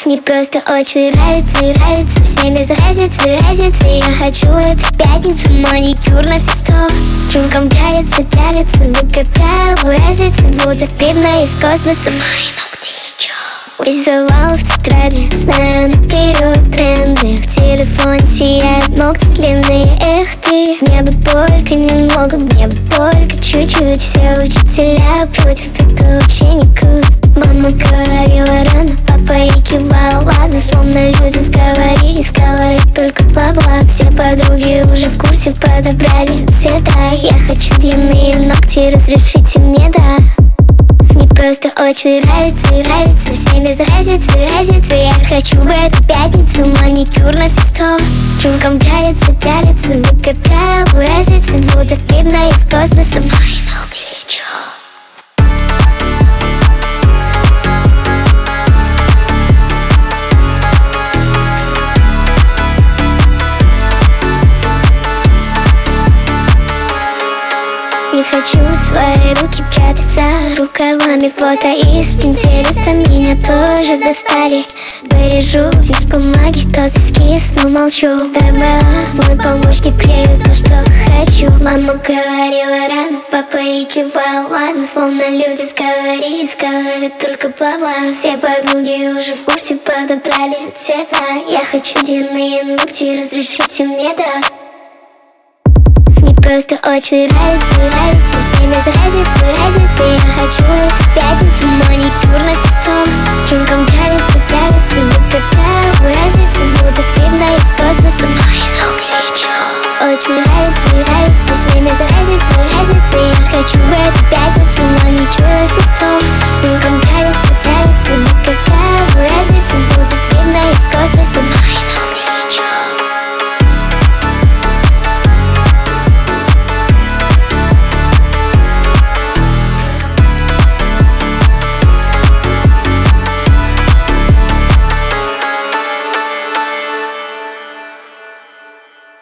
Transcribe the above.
Мне просто очень нравится всеми заразиться. Я хочу эту пятницу, маникюр на все 100. Рюмкам пялится, выкопаю разницы. Будут видно из космоса мои ногти. Весь завал в тетради, знаю наперед тренды. В телефоне сияют ногти длинные. Эх ты, мне бы только немного, мне бы только чуть-чуть. Все учителя против, это вообще не круто. Мама говорила рано, папа и кивал. Ладно, словно люди сговорились, говорит только бла-бла. Все подруги уже в курсе, подобрали цвета. Я хочу длинные ногти, разрешите мне, да. Мне просто очень нравится всеми заразиться. Я хочу в эту пятницу, маникюр на все 100. Рюмкам пялится, выкопаю разницы. Будет видно из космоса мои ногти. Не хочу свои руки прятать за рукавами. Фото из Пинтереста меня тоже достали. Вырежу из бумаги тот эскиз, но молчу. ТБА, мой помощник, клеит то, что хочу. Мама говорила рано, папа и кивал. Ладно, словно люди сговорились, говорят только бла-бла. Все подруги уже в курсе, подобрали цвета. Я хочу длинные ногти, разрешите мне, да. Просто очень нравится всеми заразиться. Я хочу эту пятницу, маникюр на все 100. Рюмкам пялится, выкопаю разницы. Будет видно из космоса мои ногти. Очень нравится всеми заразиться.